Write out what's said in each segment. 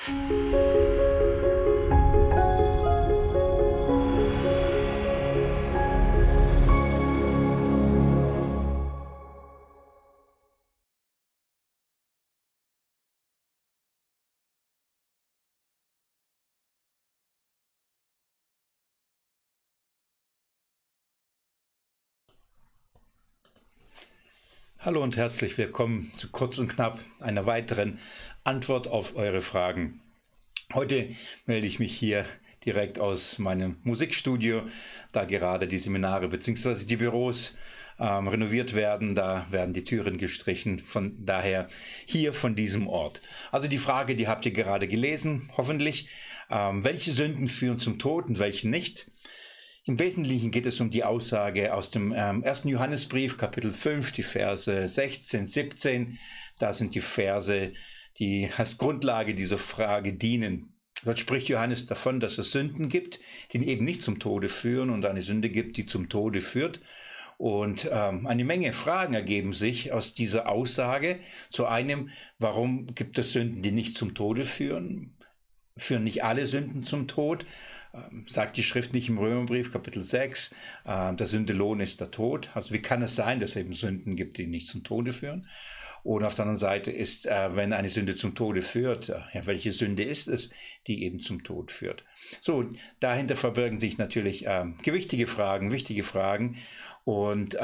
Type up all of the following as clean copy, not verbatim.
Hallo und herzlich willkommen zu Kurz und Knapp, einer weiteren Antwort auf eure Fragen. Heute melde ich mich hier direkt aus meinem Musikstudio, da gerade die Seminare bzw. die Büros renoviert werden. Da werden die Türen gestrichen, von daher hier von diesem Ort. Also die Frage, die habt ihr gerade gelesen, hoffentlich. Welche Sünden führen zum Tod und welche nicht? Im Wesentlichen geht es um die Aussage aus dem 1. Johannesbrief, Kapitel 5, die Verse 16, 17. Da sind die Verse, die als Grundlage dieser Frage dienen. Dort spricht Johannes davon, dass es Sünden gibt, die eben nicht zum Tode führen und eine Sünde gibt, die zum Tode führt. Und eine Menge Fragen ergeben sich aus dieser Aussage. Zu einem, warum gibt es Sünden, die nicht zum Tode führen? Führen nicht alle Sünden zum Tod? Sagt die Schrift nicht im Römerbrief, Kapitel 6, der Sündelohn ist der Tod. Also wie kann es sein, dass es eben Sünden gibt, die nicht zum Tode führen? Und auf der anderen Seite ist, wenn eine Sünde zum Tode führt, ja, welche Sünde ist es, die eben zum Tod führt? So, dahinter verbirgen sich natürlich wichtige Fragen und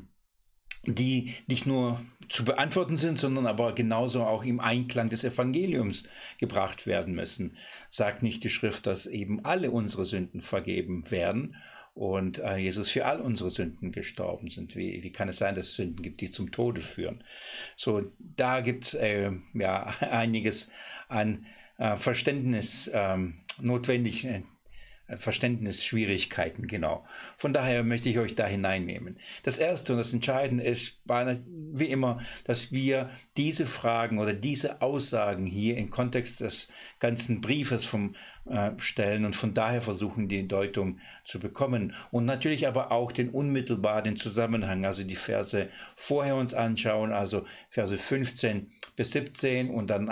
die nicht nur zu beantworten sind, sondern aber genauso auch im Einklang des Evangeliums gebracht werden müssen. Sagt nicht die Schrift, dass eben alle unsere Sünden vergeben werden und Jesus für all unsere Sünden gestorben sind? Wie kann es sein, dass es Sünden gibt, die zum Tode führen? So, da gibt es einiges an Verständnis notwendig, Verständnisschwierigkeiten, genau. Von daher möchte ich euch da hineinnehmen. Das Erste und das Entscheidende ist, wie immer, dass wir diese Fragen oder diese Aussagen hier im Kontext des ganzen Briefes stellen und von daher versuchen, die Deutung zu bekommen. Und natürlich aber auch den unmittelbaren Zusammenhang, also die Verse vorher uns anschauen, also Verse 15 bis 17 und dann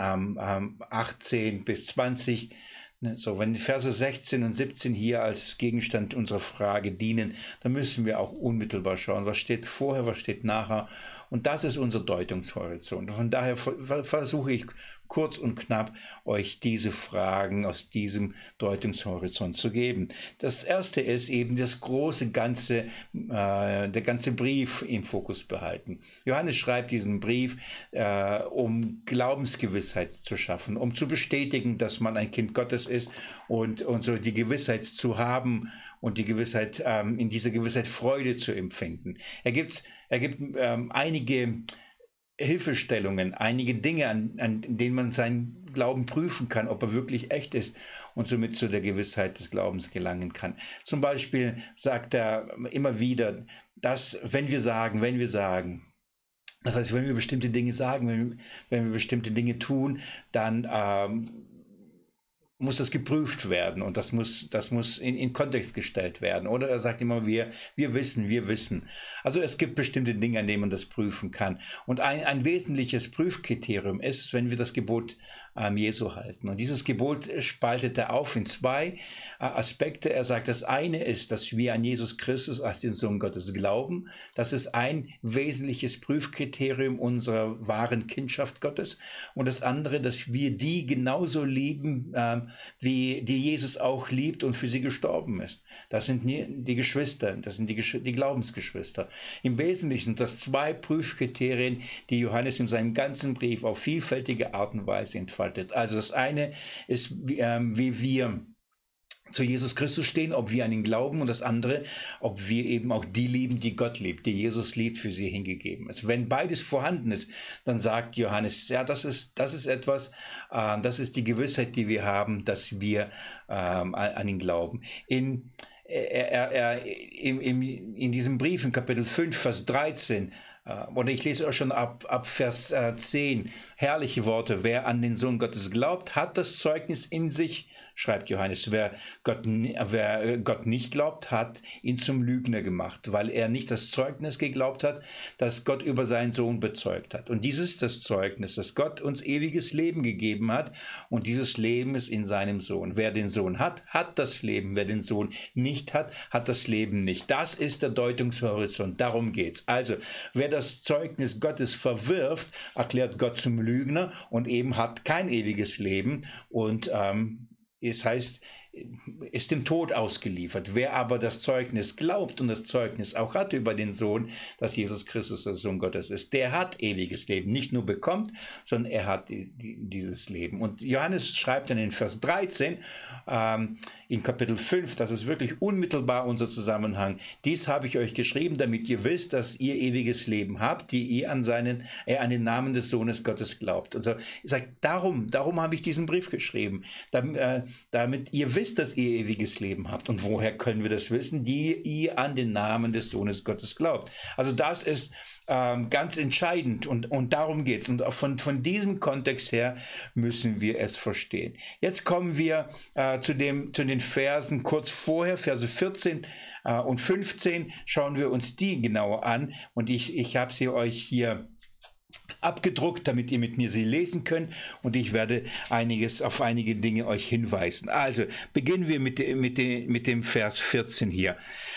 18 bis 20. So, wenn die Verse 16 und 17 hier als Gegenstand unserer Frage dienen, dann müssen wir auch unmittelbar schauen, was steht vorher, was steht nachher. Und das ist unser Deutungshorizont. Von daher versuche ich kurz und knapp, euch diese Fragen aus diesem Deutungshorizont zu geben. Das erste ist eben das große Ganze, der ganze Brief im Fokus behalten. Johannes schreibt diesen Brief, um Glaubensgewissheit zu schaffen, um zu bestätigen, dass man ein Kind Gottes ist und so die Gewissheit zu haben und die Gewissheit, in dieser Gewissheit Freude zu empfinden. Er gibt einige Hilfestellungen, einige Dinge, an denen man seinen Glauben prüfen kann, ob er wirklich echt ist und somit zu der Gewissheit des Glaubens gelangen kann. Zum Beispiel sagt er immer wieder, dass wenn wir sagen, das heißt, wenn wir bestimmte Dinge sagen, wenn wir bestimmte Dinge tun, dann muss das geprüft werden und das muss in Kontext gestellt werden. Oder er sagt immer, wir wissen. Also es gibt bestimmte Dinge, an denen man das prüfen kann. Und ein wesentliches Prüfkriterium ist, wenn wir das Gebot Jesu halten. Und dieses Gebot spaltet er auf in zwei Aspekte. Er sagt, das eine ist, dass wir an Jesus Christus als den Sohn Gottes glauben. Das ist ein wesentliches Prüfkriterium unserer wahren Kindschaft Gottes. Und das andere, dass wir die genauso lieben, wie die Jesus auch liebt und für sie gestorben ist. Das sind die Geschwister, das sind die Glaubensgeschwister. Im Wesentlichen sind das zwei Prüfkriterien, die Johannes in seinem ganzen Brief auf vielfältige Art und Weise entfaltet. Also das eine ist, wie wir zu Jesus Christus stehen, ob wir an ihn glauben, und das andere, ob wir eben auch die lieben, die Gott liebt, die Jesus liebt, für sie hingegeben ist. Wenn beides vorhanden ist, dann sagt Johannes, ja, das ist etwas, das ist die Gewissheit, die wir haben, dass wir an ihn glauben. In diesem Brief, in Kapitel 5, Vers 13, Und ich lese auch schon ab Vers 10, herrliche Worte. Wer an den Sohn Gottes glaubt, hat das Zeugnis in sich, schreibt Johannes. Wer Gott nicht glaubt, hat ihn zum Lügner gemacht, weil er nicht das Zeugnis geglaubt hat, das Gott über seinen Sohn bezeugt hat. Und dieses ist das Zeugnis, dass Gott uns ewiges Leben gegeben hat. Und dieses Leben ist in seinem Sohn. Wer den Sohn hat, hat das Leben. Wer den Sohn nicht hat, hat das Leben nicht. Das ist der Deutungshorizont. Darum geht's. Also, wer das Zeugnis Gottes verwirft, erklärt Gott zum Lügner und eben hat kein ewiges Leben und es heißt, ist dem Tod ausgeliefert. Wer aber das Zeugnis glaubt und das Zeugnis auch hat über den Sohn, dass Jesus Christus der Sohn Gottes ist, der hat ewiges Leben. Nicht nur bekommt, sondern er hat dieses Leben. Und Johannes schreibt dann in Vers 13, in Kapitel 5, das ist wirklich unmittelbar unser Zusammenhang. Dies habe ich euch geschrieben, damit ihr wisst, dass ihr ewiges Leben habt, die ihr an den Namen des Sohnes Gottes glaubt. Also ich sage, darum habe ich diesen Brief geschrieben, damit ihr wisst, dass ihr ewiges Leben habt. Und woher können wir das wissen? Die ihr an den Namen des Sohnes Gottes glaubt. Also das ist ganz entscheidend und darum geht es. Und auch von diesem Kontext her müssen wir es verstehen. Jetzt kommen wir zu den Versen kurz vorher, Verse 14 und 15, schauen wir uns die genauer an. Und ich habe sie euch hier abgedruckt, damit ihr mit mir sie lesen könnt, und ich werde auf einige Dinge euch hinweisen. Also beginnen wir mit dem Vers 14 hier.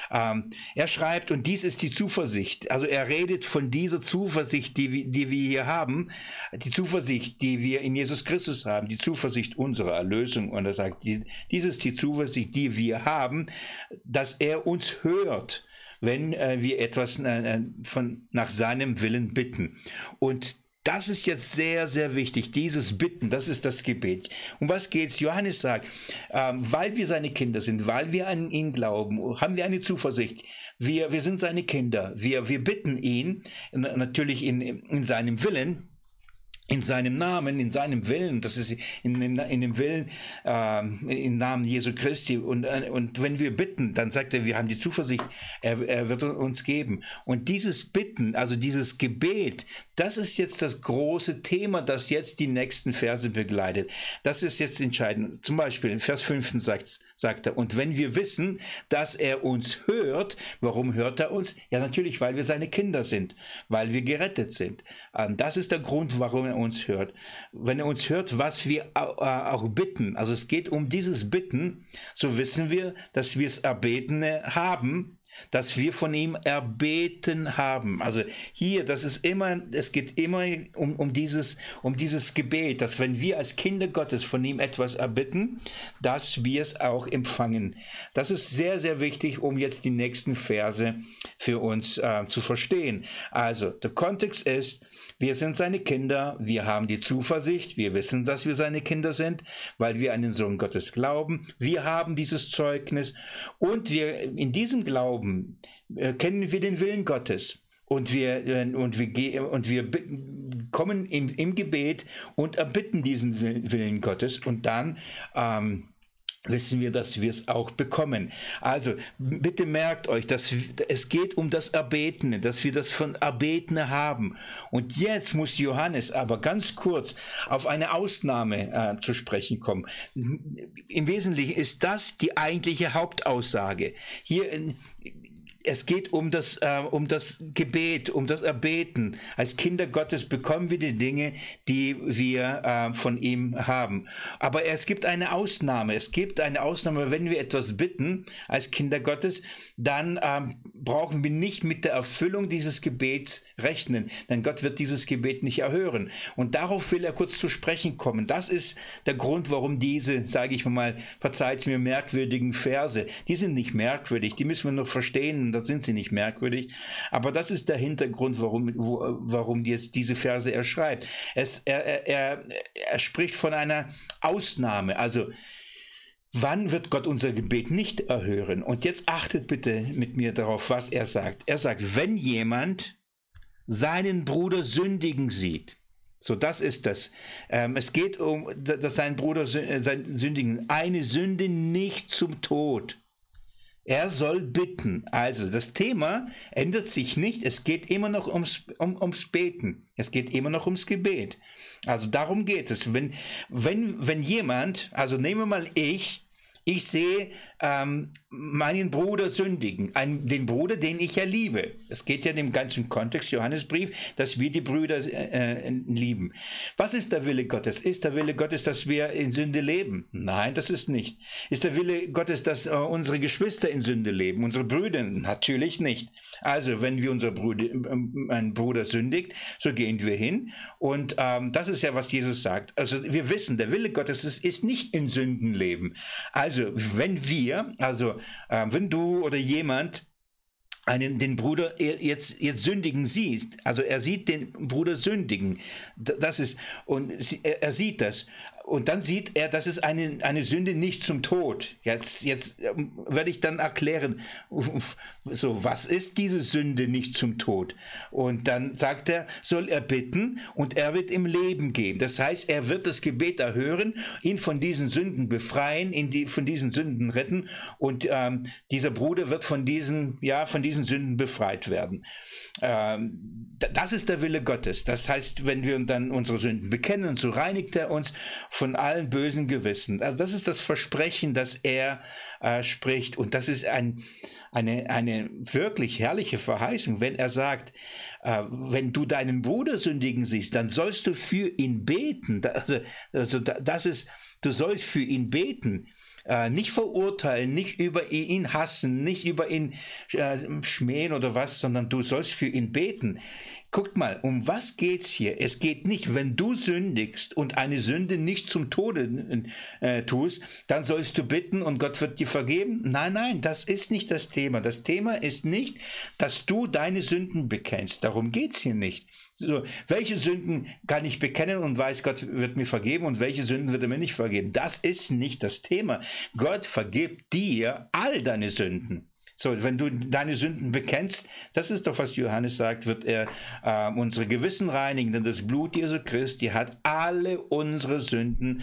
Er schreibt, und dies ist die Zuversicht. Also er redet von dieser Zuversicht, die wir hier haben, die Zuversicht, die wir in Jesus Christus haben, die Zuversicht unserer Erlösung. Und er sagt, dies ist die Zuversicht, die wir haben, dass er uns hört, wenn wir etwas nach seinem Willen bitten. Und das ist jetzt sehr, sehr wichtig, dieses Bitten, das ist das Gebet. Um was geht's? Johannes sagt, weil wir seine Kinder sind, weil wir an ihn glauben, haben wir eine Zuversicht. Wir sind seine Kinder. Wir bitten ihn, natürlich in seinem Willen, in seinem Namen, in seinem Willen, das ist in dem Willen, im Namen Jesu Christi. Und wenn wir bitten, dann sagt er, wir haben die Zuversicht, er wird uns geben. Und dieses Bitten, also dieses Gebet, das ist jetzt das große Thema, das jetzt die nächsten Verse begleitet. Das ist jetzt entscheidend. Zum Beispiel in Vers 15 sagt er, und wenn wir wissen, dass er uns hört, warum hört er uns? Ja, natürlich, weil wir seine Kinder sind, weil wir gerettet sind. Das ist der Grund, warum er uns hört. Wenn er uns hört, was wir auch bitten, also es geht um dieses Bitten, so wissen wir, dass wir es Erbetene haben, dass wir von ihm erbeten haben. Also hier, es geht immer um dieses Gebet, dass wenn wir als Kinder Gottes von ihm etwas erbitten, dass wir es auch empfangen. Das ist sehr, sehr wichtig, um jetzt die nächsten Verse für uns zu verstehen. Also, der Kontext ist, wir sind seine Kinder, wir haben die Zuversicht, wir wissen, dass wir seine Kinder sind, weil wir an den Sohn Gottes glauben. Wir haben dieses Zeugnis und wir in diesem Glauben kennen wir den Willen Gottes. Und wir kommen im Gebet und erbitten diesen Willen Gottes und dann wissen wir, dass wir es auch bekommen. Also bitte merkt euch, dass es geht um das Erbetene, dass wir das von Erbetene haben. Und jetzt muss Johannes aber ganz kurz auf eine Ausnahme zu sprechen kommen. Im Wesentlichen ist das die eigentliche Hauptaussage. Es geht um das Gebet, um das Erbeten. Als Kinder Gottes bekommen wir die Dinge, die wir von ihm haben. Aber es gibt eine Ausnahme. Es gibt eine Ausnahme, wenn wir etwas bitten als Kinder Gottes, dann brauchen wir nicht mit der Erfüllung dieses Gebets rechnen, denn Gott wird dieses Gebet nicht erhören. Und darauf will er kurz zu sprechen kommen. Das ist der Grund, warum diese, sage ich mal, verzeiht mir, merkwürdigen Verse, die sind nicht merkwürdig, die müssen wir noch verstehen, dann sind sie nicht merkwürdig. Aber das ist der Hintergrund, warum jetzt diese Verse er schreibt. Er spricht von einer Ausnahme, also wann wird Gott unser Gebet nicht erhören? Und jetzt achtet bitte mit mir darauf, was er sagt. Er sagt, wenn jemand seinen Bruder sündigen sieht, so das ist das. Es geht um, dass sein Bruder sündigen, eine Sünde nicht zum Tod. Er soll bitten. Also das Thema ändert sich nicht. Es geht immer noch ums Beten. Es geht immer noch ums Gebet. Also darum geht es. Wenn jemand, also nehmen wir mal ich sehe meinen Bruder sündigen, den Bruder, den ich ja liebe. Es geht ja in dem ganzen Kontext, Johannesbrief, dass wir die Brüder lieben. Was ist der Wille Gottes? Ist der Wille Gottes, dass wir in Sünde leben? Nein, das ist nicht. Ist der Wille Gottes, dass unsere Geschwister in Sünde leben? Unsere Brüder? Natürlich nicht. Also, wenn wir ein Bruder sündigt, so gehen wir hin. Und das ist ja, was Jesus sagt. Also, wir wissen, der Wille Gottes ist nicht in Sünden leben. Also, wenn du oder jemand den Bruder jetzt sündigen siehst, also er sieht den Bruder sündigen, er sieht das. Und dann sieht er, das ist eine Sünde nicht zum Tod. Jetzt werde ich dann erklären, so, was ist diese Sünde nicht zum Tod? Und dann sagt er, soll er bitten und er wird ihm Leben geben. Das heißt, er wird das Gebet erhören, ihn von diesen Sünden befreien, von diesen Sünden retten und dieser Bruder wird von diesen Sünden befreit werden. Das ist der Wille Gottes. Das heißt, wenn wir dann unsere Sünden bekennen, so reinigt er uns von allen bösen Gewissen. Also das ist das Versprechen, das er spricht. Und das ist eine wirklich herrliche Verheißung, wenn er sagt, wenn du deinen Bruder sündigen siehst, dann sollst du für ihn beten. Du sollst für ihn beten. Nicht verurteilen, nicht über ihn hassen, nicht über ihn schmähen oder was, sondern du sollst für ihn beten. Guckt mal, um was geht's hier? Es geht nicht, wenn du sündigst und eine Sünde nicht zum Tode tust, dann sollst du bitten und Gott wird dir vergeben. Nein, das ist nicht das Thema. Das Thema ist nicht, dass du deine Sünden bekennst. Darum geht's hier nicht. So, welche Sünden kann ich bekennen und weiß, Gott wird mir vergeben und welche Sünden wird er mir nicht vergeben? Das ist nicht das Thema. Gott vergibt dir all deine Sünden. So, wenn du deine Sünden bekennst, das ist doch, was Johannes sagt, wird er unsere Gewissen reinigen, denn das Blut Jesu Christi hat alle unsere Sünden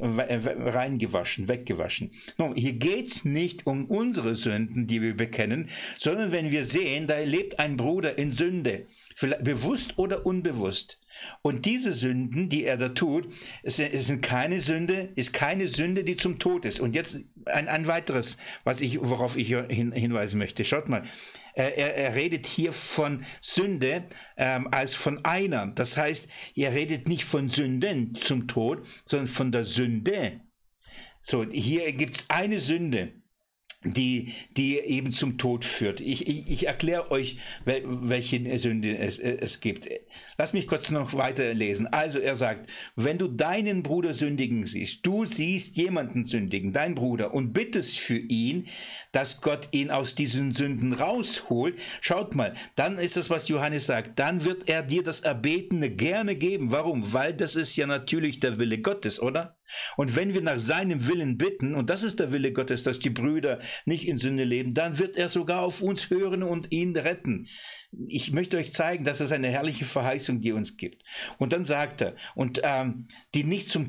weggewaschen. Nun, hier geht's nicht um unsere Sünden, die wir bekennen, sondern wenn wir sehen, da lebt ein Bruder in Sünde, bewusst oder unbewusst. Und diese Sünden, die er da tut, ist keine Sünde, die zum Tod ist. Und jetzt ein weiteres, worauf ich hinweisen möchte. Schaut mal, er redet hier von Sünde als von einer. Das heißt, er redet nicht von Sünden zum Tod, sondern von der Sünde. So, hier gibt es eine Sünde, die eben zum Tod führt. Ich erkläre euch, welche Sünde es gibt. Lass mich kurz noch weiterlesen. Also er sagt, wenn du deinen Bruder sündigen siehst, du siehst jemanden sündigen, dein Bruder, und bittest für ihn, dass Gott ihn aus diesen Sünden rausholt, schaut mal, dann ist das, was Johannes sagt, dann wird er dir das Erbetene gerne geben. Warum? Weil das ist ja natürlich der Wille Gottes, oder? Und wenn wir nach seinem Willen bitten, und das ist der Wille Gottes, dass die Brüder nicht in Sünde leben, dann wird er sogar auf uns hören und ihn retten. Ich möchte euch zeigen, dass es eine herrliche Verheißung, die uns gibt. Und dann sagt er, und die nicht zum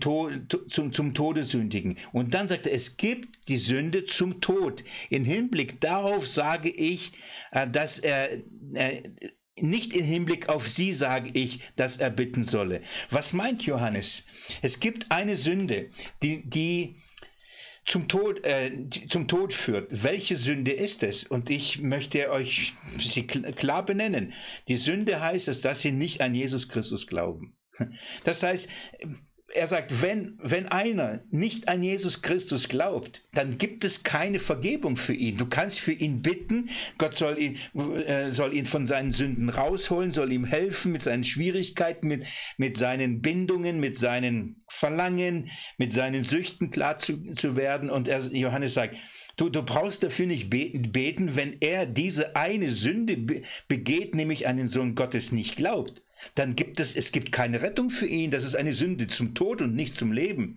Tode sündigen. Und dann sagt er, es gibt die Sünde zum Tod. In Hinblick darauf sage ich, dass er nicht im Hinblick auf sie sage ich, dass er bitten solle. Was meint Johannes? Es gibt eine Sünde, die zum Tod führt. Welche Sünde ist es? Und ich möchte euch sie klar benennen. Die Sünde heißt es, dass sie nicht an Jesus Christus glauben. Das heißt, er sagt, wenn einer nicht an Jesus Christus glaubt, dann gibt es keine Vergebung für ihn. Du kannst für ihn bitten, Gott soll ihn von seinen Sünden rausholen, soll ihm helfen mit seinen Schwierigkeiten, mit seinen Bindungen, mit seinen Verlangen, mit seinen Süchten klar zu werden. Und Johannes sagt, du brauchst dafür nicht beten, wenn er diese eine Sünde begeht, nämlich an den Sohn Gottes nicht glaubt. dann gibt es gibt keine Rettung für ihn. Das ist eine Sünde zum Tod und nicht zum Leben.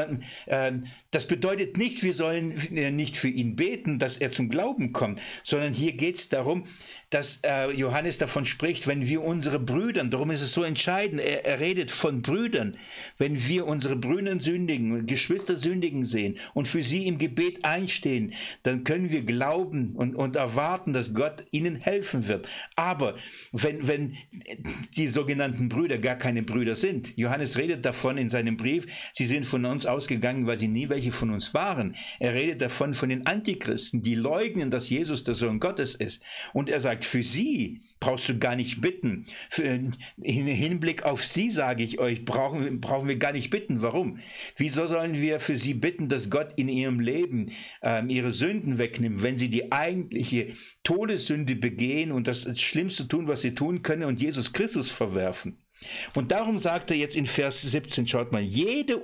Das bedeutet nicht, wir sollen nicht für ihn beten, dass er zum Glauben kommt, sondern hier geht es darum, dass Johannes davon spricht, wenn wir unsere Brüder, darum ist es so entscheidend, er redet von Brüdern, wenn wir unsere Brüder sündigen, Geschwister sündigen sehen und für sie im Gebet einstehen, dann können wir glauben und erwarten, dass Gott ihnen helfen wird. Aber wenn die sogenannten Brüder gar keine Brüder sind, Johannes redet davon in seinem Brief, sie sind von uns ausgegangen, weil sie nie welche von uns waren. Er redet davon von den Antichristen, die leugnen, dass Jesus der Sohn Gottes ist. Und er sagt, für sie brauchst du gar nicht bitten. Im Hinblick auf sie, sage ich euch, brauchen wir gar nicht bitten. Warum? Wieso sollen wir für sie bitten, dass Gott in ihrem Leben ihre Sünden wegnimmt, wenn sie die eigentliche Todessünde begehen und das Schlimmste tun, was sie tun können und Jesus Christus verwerfen? Und darum sagt er jetzt in Vers 17, schaut mal, jede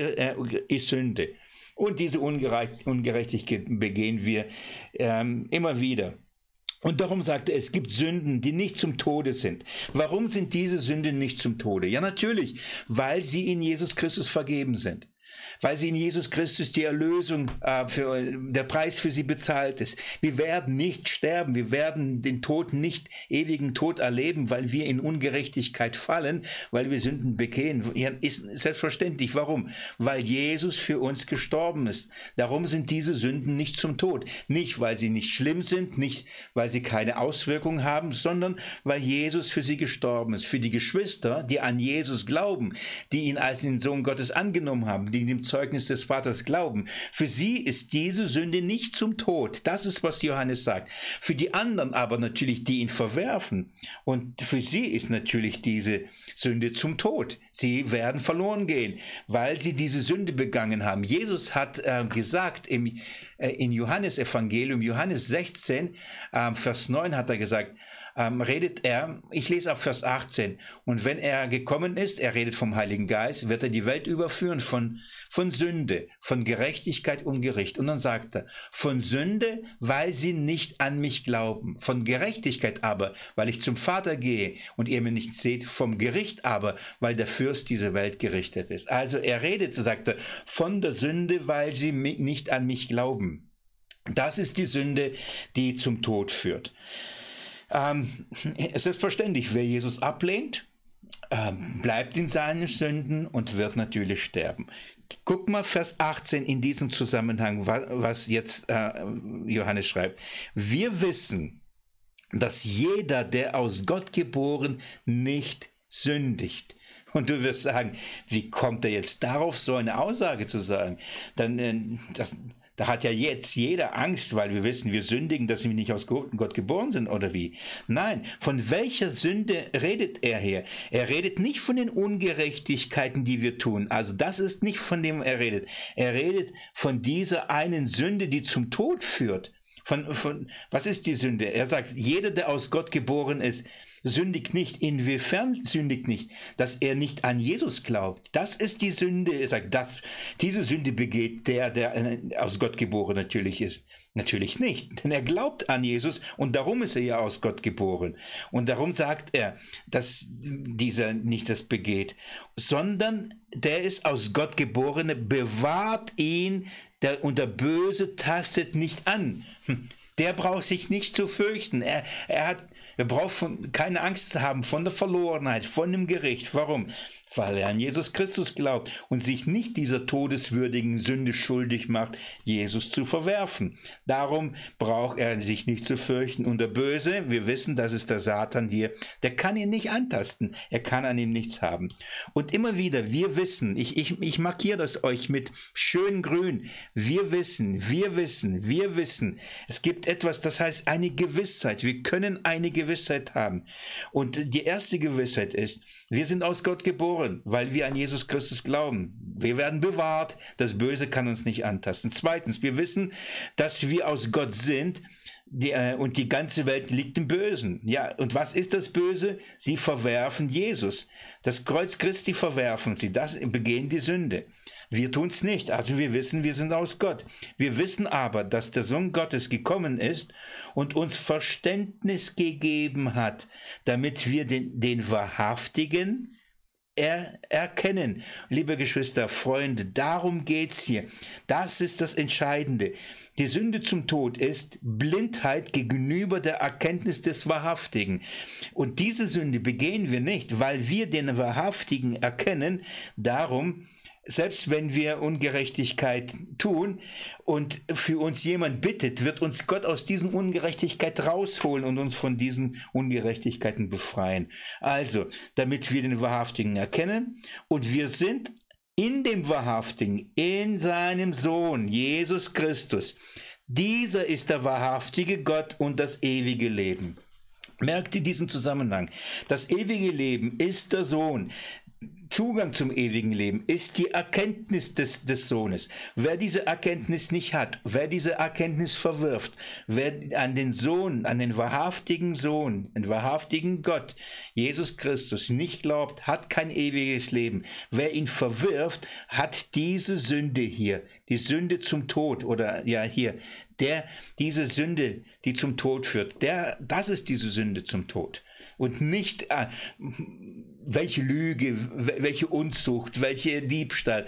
ist Sünde. Und diese Ungerechtigkeit begehen wir immer wieder. Und darum sagt er, es gibt Sünden, die nicht zum Tode sind. Warum sind diese Sünden nicht zum Tode? Ja, natürlich, weil sie in Jesus Christus vergeben sind. Weil sie in Jesus Christus die Erlösung, der Preis für sie bezahlt ist. Wir werden nicht sterben, wir werden den Tod nicht, ewigen Tod erleben, weil wir in Ungerechtigkeit fallen, weil wir Sünden begehen. Ja, ist selbstverständlich. Warum? Weil Jesus für uns gestorben ist. Darum sind diese Sünden nicht zum Tod. Nicht, weil sie nicht schlimm sind, nicht, weil sie keine Auswirkungen haben, sondern weil Jesus für sie gestorben ist. Für die Geschwister, die an Jesus glauben, die ihn als den Sohn Gottes angenommen haben, die dem Zeugnis des Vaters glauben. Für sie ist diese Sünde nicht zum Tod. Das ist, was Johannes sagt. Für die anderen aber natürlich, die ihn verwerfen. Und für sie ist natürlich diese Sünde zum Tod. Sie werden verloren gehen, weil sie diese Sünde begangen haben. Jesus hat gesagt in Johannes Evangelium, Johannes 16, Vers 9 hat er gesagt, redet er, ich lese ab Vers 18, und wenn er gekommen ist, er redet vom Heiligen Geist, wird er die Welt überführen von Sünde, von Gerechtigkeit und Gericht. Und dann sagt er, von Sünde, weil sie nicht an mich glauben, von Gerechtigkeit aber, weil ich zum Vater gehe und ihr mir nicht seht, vom Gericht aber, weil der Fürst dieser Welt gerichtet ist. Also er redet, sagt er, von der Sünde, weil sie nicht an mich glauben. Das ist die Sünde, die zum Tod führt. Selbstverständlich, wer Jesus ablehnt, bleibt in seinen Sünden und wird natürlich sterben. Guck mal Vers 18 in diesem Zusammenhang, was jetzt Johannes schreibt. Wir wissen, dass jeder, der aus Gott geboren, nicht sündigt. Und du wirst sagen, wie kommt er jetzt darauf, so eine Aussage zu sagen? Da hat ja jetzt jeder Angst, weil wir wissen, wir sündigen, dass wir nicht aus Gott geboren sind, oder wie? Nein, von welcher Sünde redet er hier? Er redet nicht von den Ungerechtigkeiten, die wir tun. Also das ist nicht, von dem er redet. Er redet von dieser einen Sünde, die zum Tod führt. Was ist die Sünde? Er sagt, jeder, der aus Gott geboren ist, sündigt nicht. Inwiefern sündigt nicht? Dass er nicht an Jesus glaubt. Das ist die Sünde. Er sagt, diese Sünde begeht der aus Gott geboren natürlich ist. Natürlich nicht, denn er glaubt an Jesus und darum ist er ja aus Gott geboren. Und darum sagt er, dass dieser nicht das begeht, sondern der ist aus Gott geborene, bewahrt ihn, und der Böse tastet nicht an. Der braucht sich nicht zu fürchten. Er braucht keine Angst zu haben von der Verlorenheit, von dem Gericht. Warum? Weil er an Jesus Christus glaubt und sich nicht dieser todeswürdigen Sünde schuldig macht, Jesus zu verwerfen. Darum braucht er sich nicht zu fürchten. Und der Böse, wir wissen, das ist der Satan hier, der kann ihn nicht antasten. Er kann an ihm nichts haben. Und immer wieder, wir wissen, ich markiere das euch mit schön grün. Wir wissen. Es gibt etwas, das heißt eine Gewissheit. Wir können eine Gewissheit haben. Und die erste Gewissheit ist, wir sind aus Gott geboren, weil wir an Jesus Christus glauben. Wir werden bewahrt, das Böse kann uns nicht antasten. Zweitens, wir wissen, dass wir aus Gott sind und die ganze Welt liegt im Bösen. Ja, und was ist das Böse? Sie verwerfen Jesus. Das Kreuz Christi verwerfen sie, das begehen die Sünde. Wir tun es nicht. Also wir wissen, wir sind aus Gott. Wir wissen aber, dass der Sohn Gottes gekommen ist und uns Verständnis gegeben hat, damit wir den Wahrhaftigen erkennen. Liebe Geschwister, Freunde, darum geht es hier. Das ist das Entscheidende. Die Sünde zum Tod ist Blindheit gegenüber der Erkenntnis des Wahrhaftigen. Und diese Sünde begehen wir nicht, weil wir den Wahrhaftigen erkennen. Darum, selbst wenn wir Ungerechtigkeit tun und für uns jemand bittet, wird uns Gott aus diesen Ungerechtigkeit rausholen und uns von diesen Ungerechtigkeiten befreien. Also, damit wir den Wahrhaftigen erkennen und wir sind in dem Wahrhaftigen, in seinem Sohn, Jesus Christus. Dieser ist der wahrhaftige Gott und das ewige Leben. Merkt ihr diesen Zusammenhang? Das ewige Leben ist der Sohn. Zugang zum ewigen Leben ist die Erkenntnis des Sohnes. Wer diese Erkenntnis nicht hat, wer diese Erkenntnis verwirft, wer an den Sohn, an den wahrhaftigen Sohn, den wahrhaftigen Gott, Jesus Christus, nicht glaubt, hat kein ewiges Leben. Wer ihn verwirft, hat diese Sünde hier, die Sünde zum Tod oder ja hier, diese Sünde, die zum Tod führt, das ist diese Sünde zum Tod. Und nicht welche Lüge, welche Unzucht, welche Diebstahl.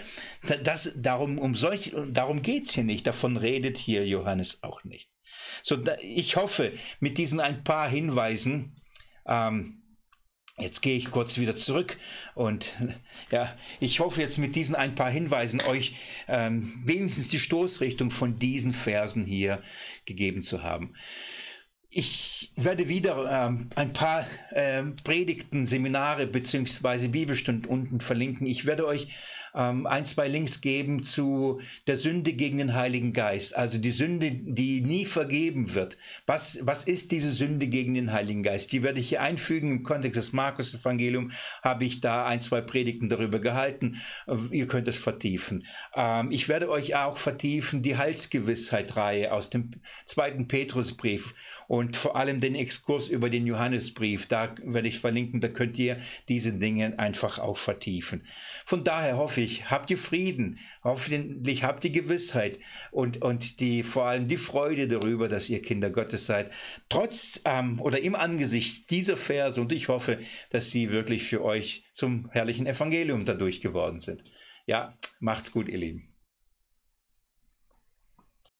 Darum geht es hier nicht. Davon redet hier Johannes auch nicht. So, ich hoffe, mit diesen ein paar Hinweisen, jetzt gehe ich kurz wieder zurück und ja, ich hoffe jetzt mit diesen ein paar Hinweisen euch wenigstens die Stoßrichtung von diesen Versen hier gegeben zu haben. Ich werde wieder ein paar Predigten, Seminare bzw. Bibelstunden unten verlinken. Ich werde euch ein, zwei Links geben zu der Sünde gegen den Heiligen Geist. Also die Sünde, die nie vergeben wird. Was ist diese Sünde gegen den Heiligen Geist? Die werde ich hier einfügen. Im Kontext des Markus-Evangeliums habe ich da ein, zwei Predigten darüber gehalten. Ihr könnt es vertiefen. Ich werde euch auch vertiefen die Heilsgewissheit-Reihe aus dem 2. Petrusbrief. Und vor allem den Exkurs über den Johannesbrief, da werde ich verlinken, da könnt ihr diese Dinge einfach auch vertiefen. Von daher hoffe ich, habt ihr Frieden, hoffentlich habt ihr Gewissheit und vor allem die Freude darüber, dass ihr Kinder Gottes seid, trotz oder im Angesicht dieser Verse, und ich hoffe, dass sie wirklich für euch zum herrlichen Evangelium dadurch geworden sind. Ja, macht's gut, ihr Lieben.